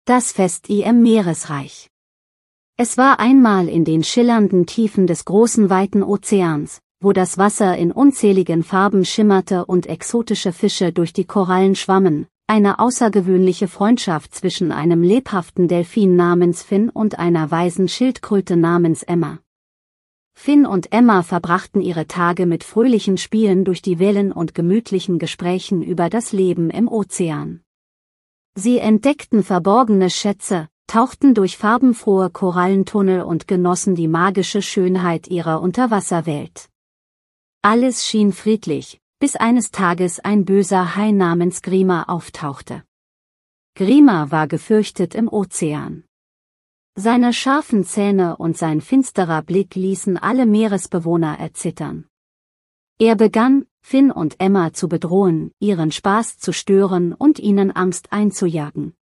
Das Fest im Meeresreich. Es war einmal in den schillernden Tiefen des großen weiten Ozeans, wo das Wasser in unzähligen Farben schimmerte und exotische Fische durch die Korallen schwammen, eine außergewöhnliche Freundschaft zwischen einem lebhaften Delfin namens Finn und einer weisen Schildkröte namens Emma. Finn und Emma verbrachten ihre Tage mit fröhlichen Spielen durch die Wellen und gemütlichen Gesprächen über das Leben im Ozean. Sie entdeckten verborgene Schätze, tauchten durch farbenfrohe Korallentunnel und genossen die magische Schönheit ihrer Unterwasserwelt. Alles schien friedlich, bis eines Tages ein böser Hai namens Grima auftauchte. Grima war gefürchtet im Ozean. Seine scharfen Zähne und sein finsterer Blick ließen alle Meeresbewohner erzittern. Er begann, Finn und Emma zu bedrohen, ihren Spaß zu stören und ihnen Angst einzujagen.